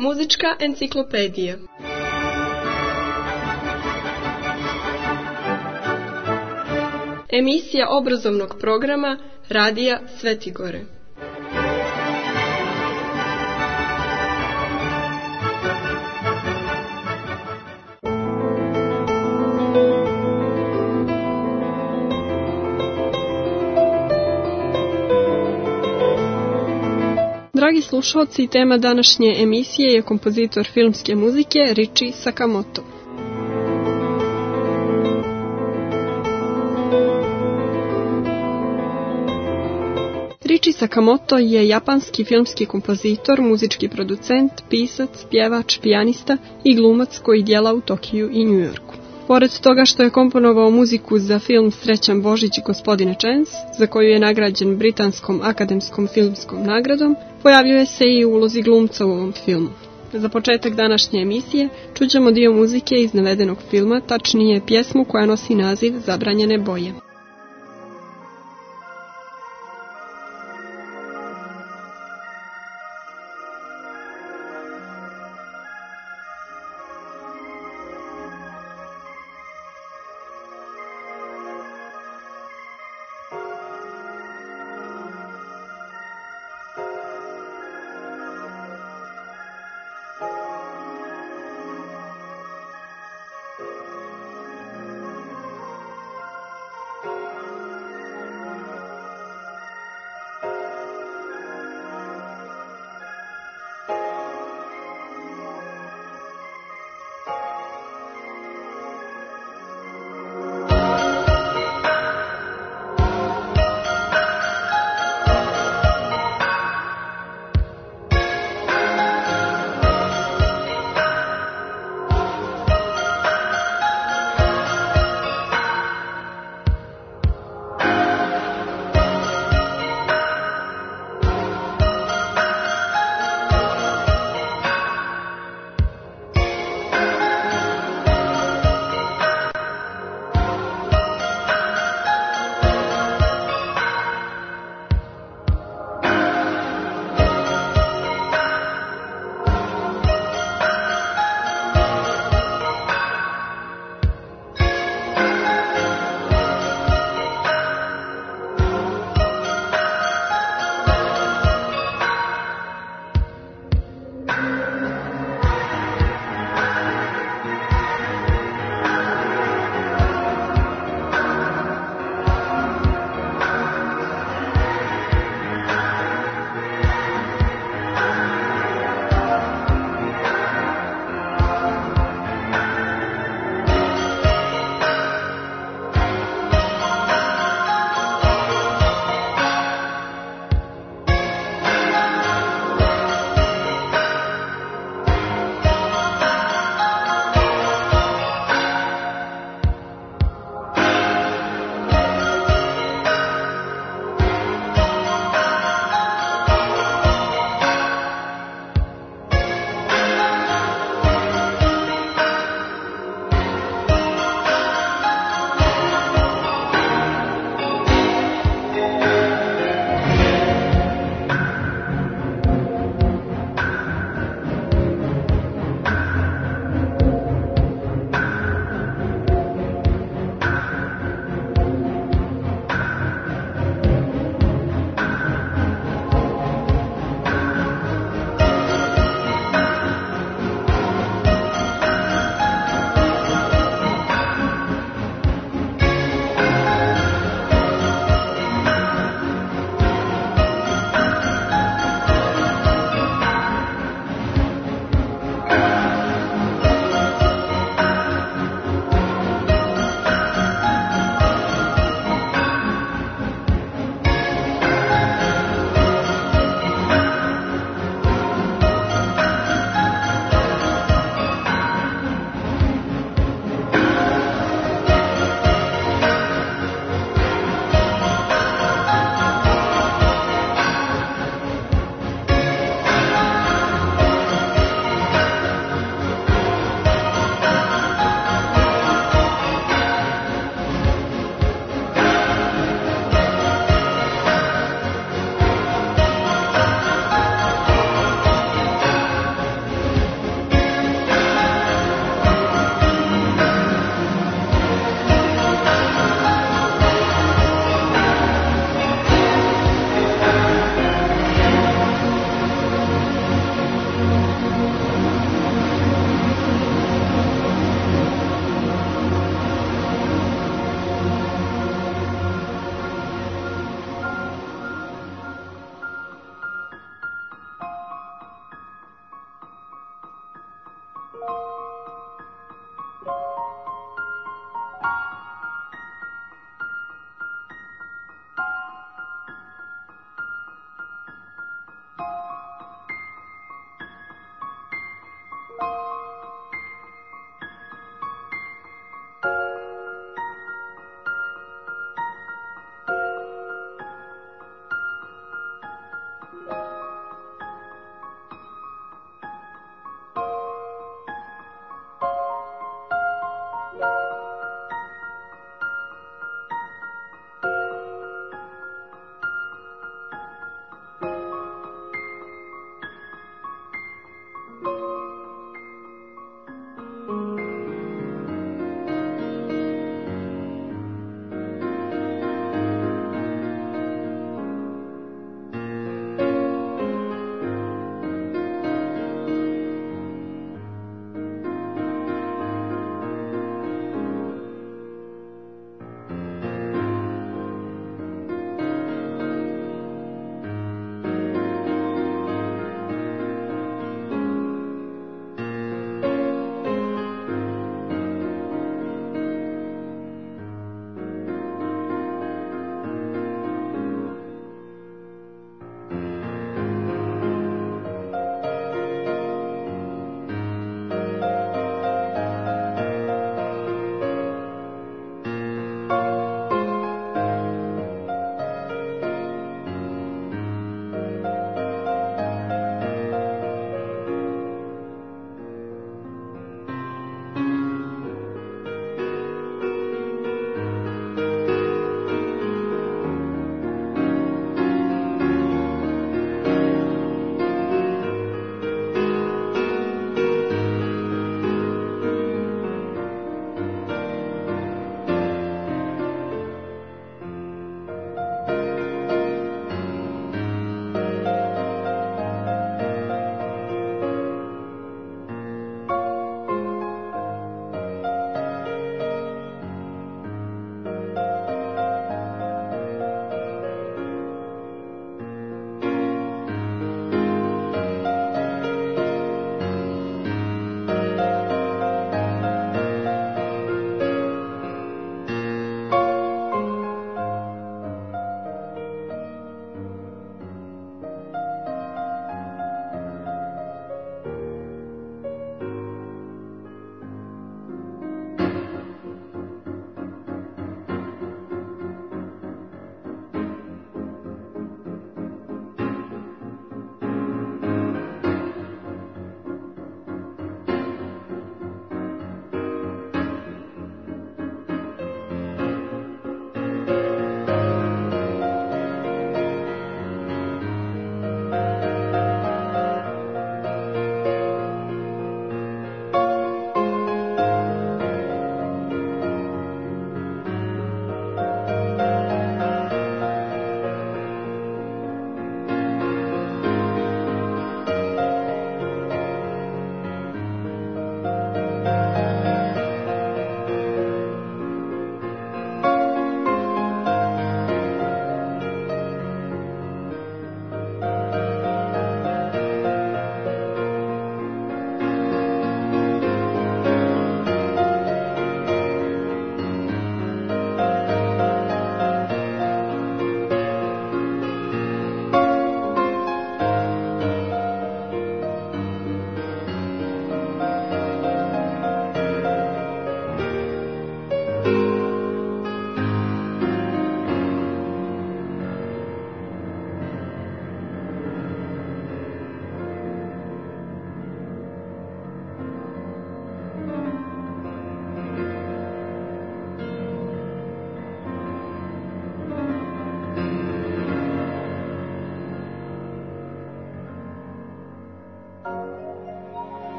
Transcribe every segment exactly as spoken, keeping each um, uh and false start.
Muzička enciklopedija. Emisija obrazovnog programa Radija Svetigore. Dragi slušalci, tema današnje emisije je kompozitor filmske muzike Richie Sakamoto. Richie Sakamoto je japanski filmski kompozitor, muzički producent, pisac, pjevač, pijanista i glumac koji djela u Tokiju i Njujorku. Pored toga što je komponovao muziku za film Srećan Božić, gospodine Chance, za koju je nagrađen Britanskom akademskom filmskom nagradom, pojavljuje se i u ulozi glumca u ovom filmu. Za početak današnje emisije čućemo dio muzike iz navedenog filma, tačnije pjesmu koja nosi naziv Zabranjene boje.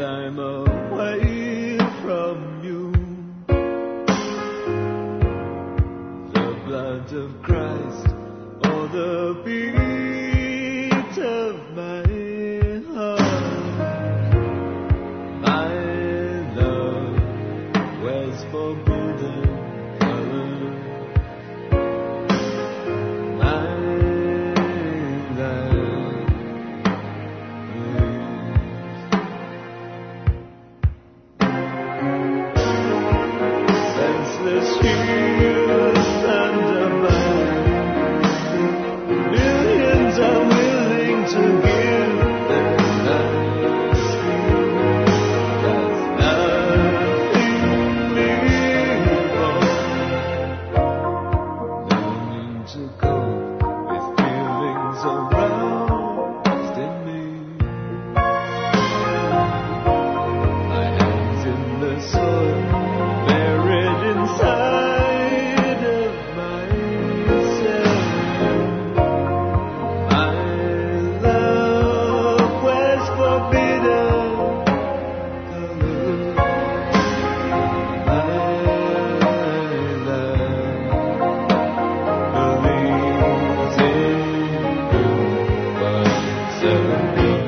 lifetime away from you. The blood of Christ or the beat of my heart. My love wears forbidden color. My love senseless heroes undermine. Millions are willing to give their lives. That's nothing legal. Learning to cope with feelings aroused in me. My hands in the soil, buried inside of myself. My love wears forbidden colors. My love believes in you once again.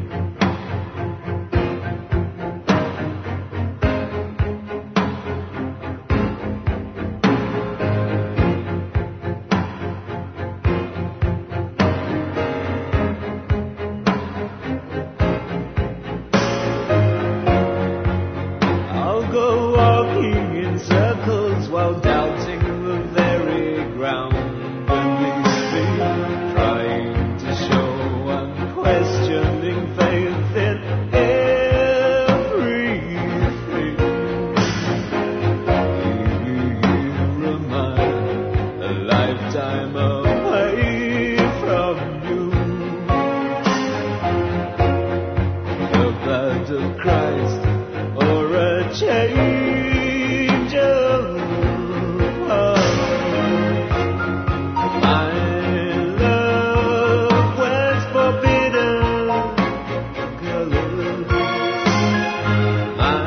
I'll go walking in circles while doubting the very ground beneath me, trying to show unquestioning faith in everything. Here am I, a lifetime away from you. The blood of Christ or a change of heart. My love wears forbidden colors. My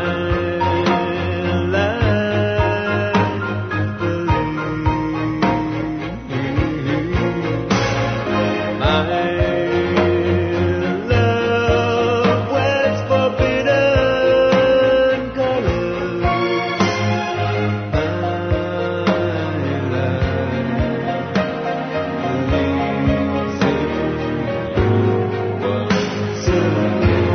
life believes. My love wears forbidden colors. My life believes in you once again.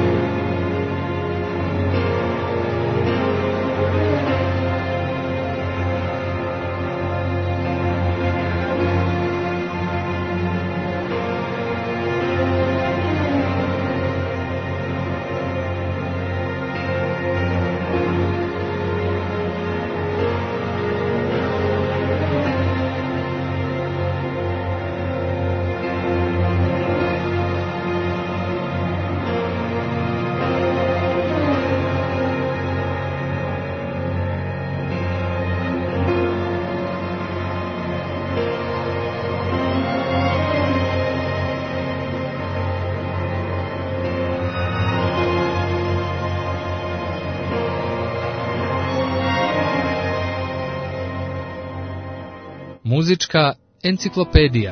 Muzička enciklopedija.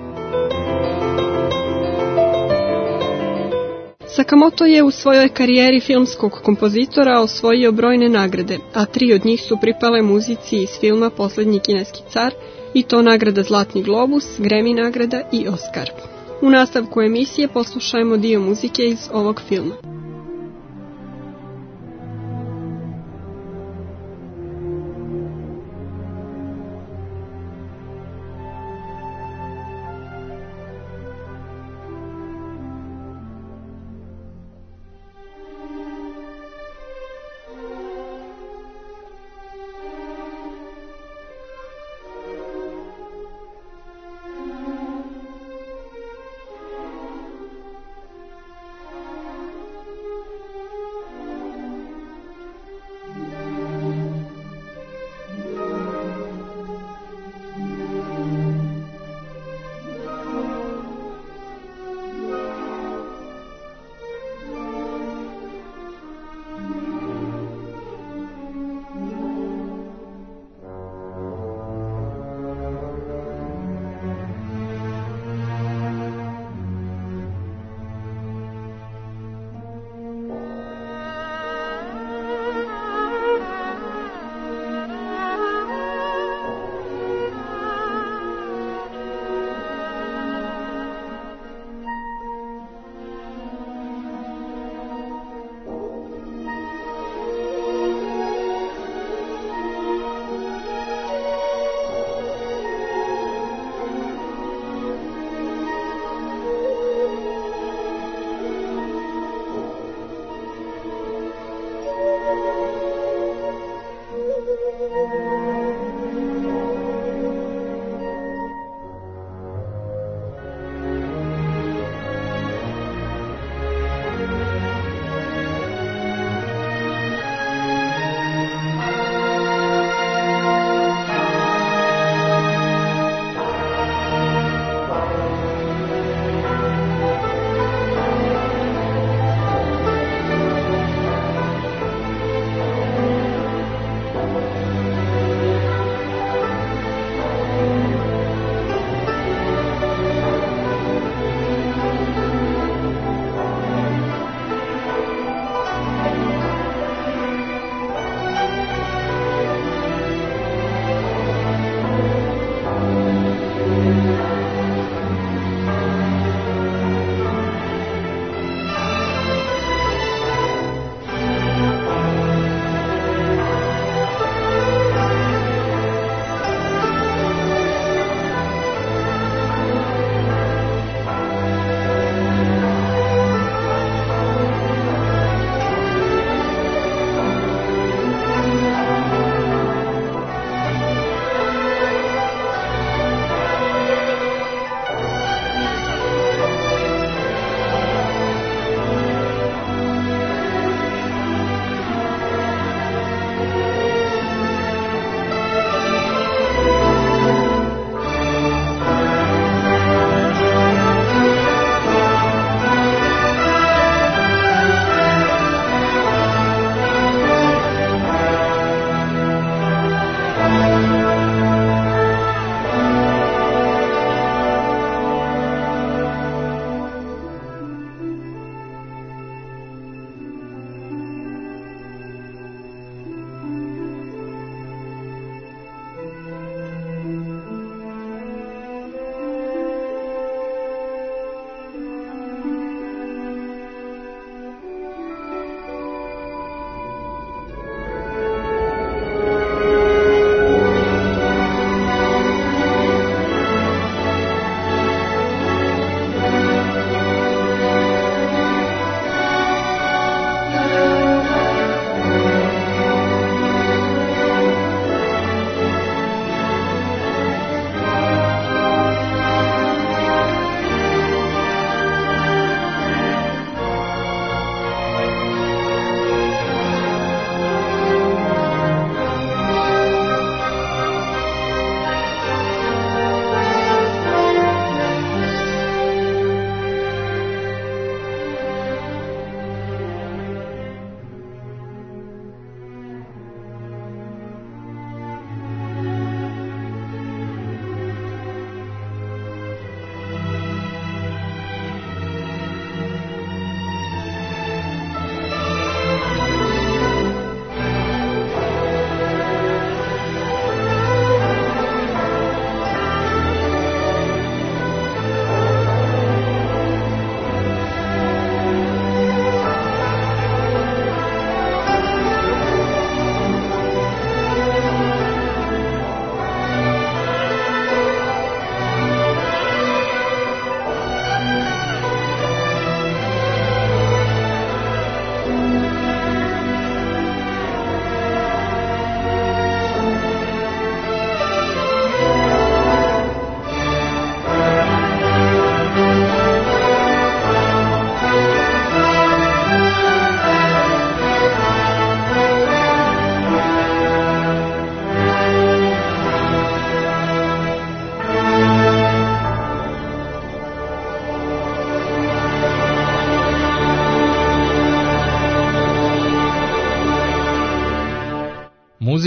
Sakamoto je u svojoj karijeri filmskog kompozitora osvojio brojne nagrade, a tri od njih su pripale muzici iz filma Poslednji kineski car, i to nagrada Zlatni globus, Grammy nagrada i Oscar. U nastavku emisije poslušajmo dio muzike iz ovog filma.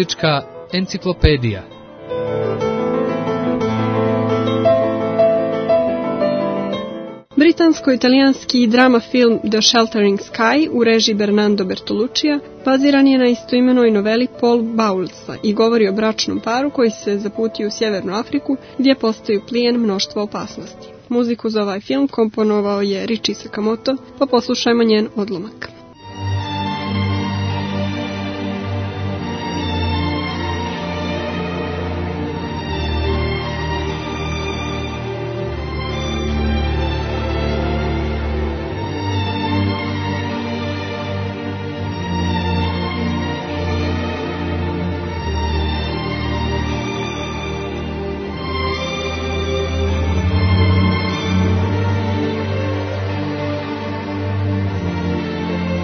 Muzička enciklopedija. Britansko-italijanski drama film The Sheltering Sky u režiji Bernardo Bertoluccija baziran je na istoimenoj noveli Paul Bowlesa i govori o bračnom paru koji se zaputio u Sjevernu Afriku gdje postaju plijen mnoštva opasnosti. Muziku za ovaj film komponovao je Richie Sakamoto, pa poslušajmo njen odlomak. Thank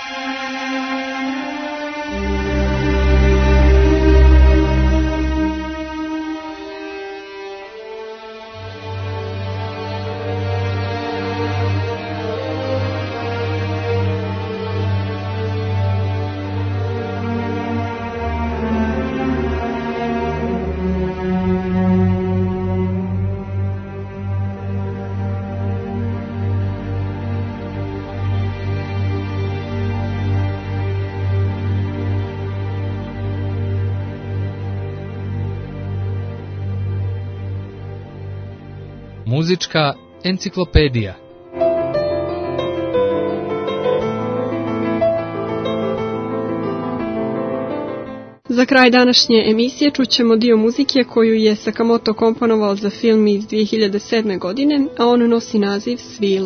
Muzička enciklopedija. Za kraj današnje emisije čućemo dio muzike koju je Sakamoto komponovao za film iz dvije hiljade sedme. godine, a on nosi naziv Svila.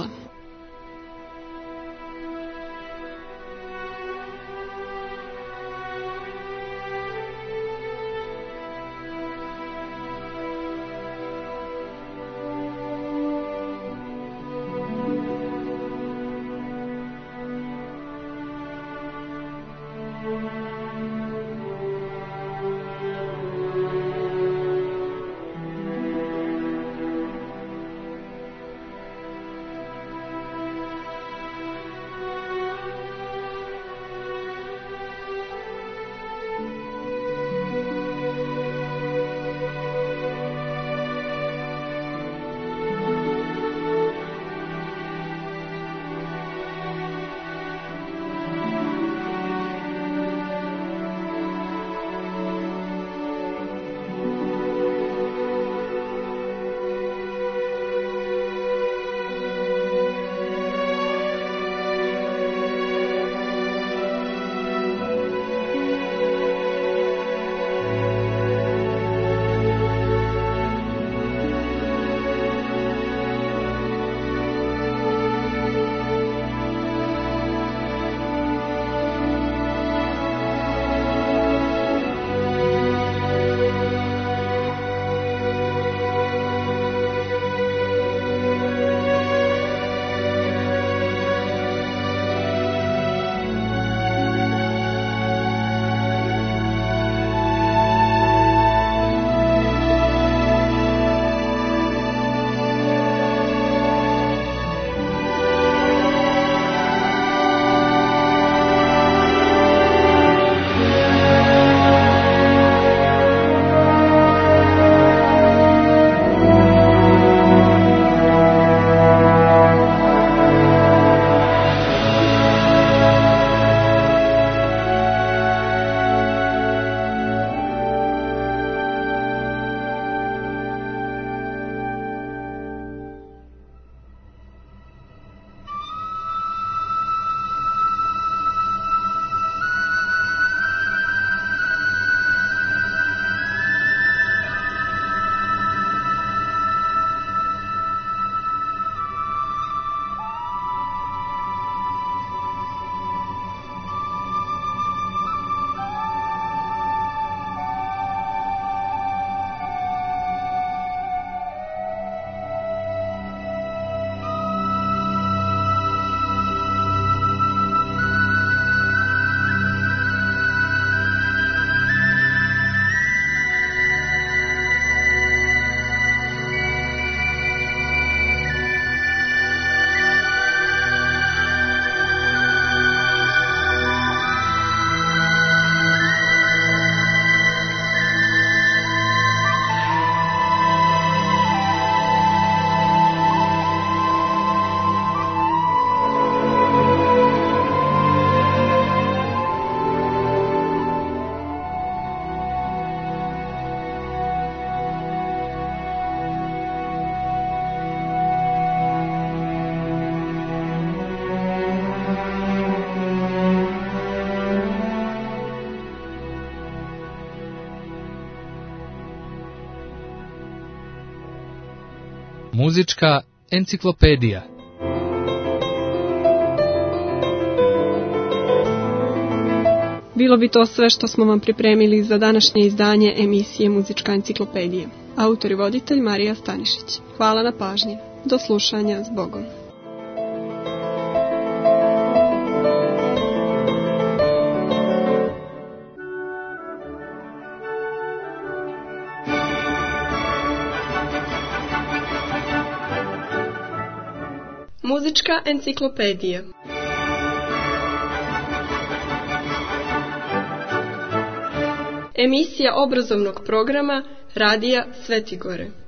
Muzička enciklopedija. Bilo bi to sve što smo vam pripremili za današnje izdanje emisije Muzička enciklopedija. Autor i voditelj Marija Stanišić. Hvala na pažnji. Do slušanja, s Bogom. Muzička enciklopedija. Emisija obrazovnog programa Radija Svetigore.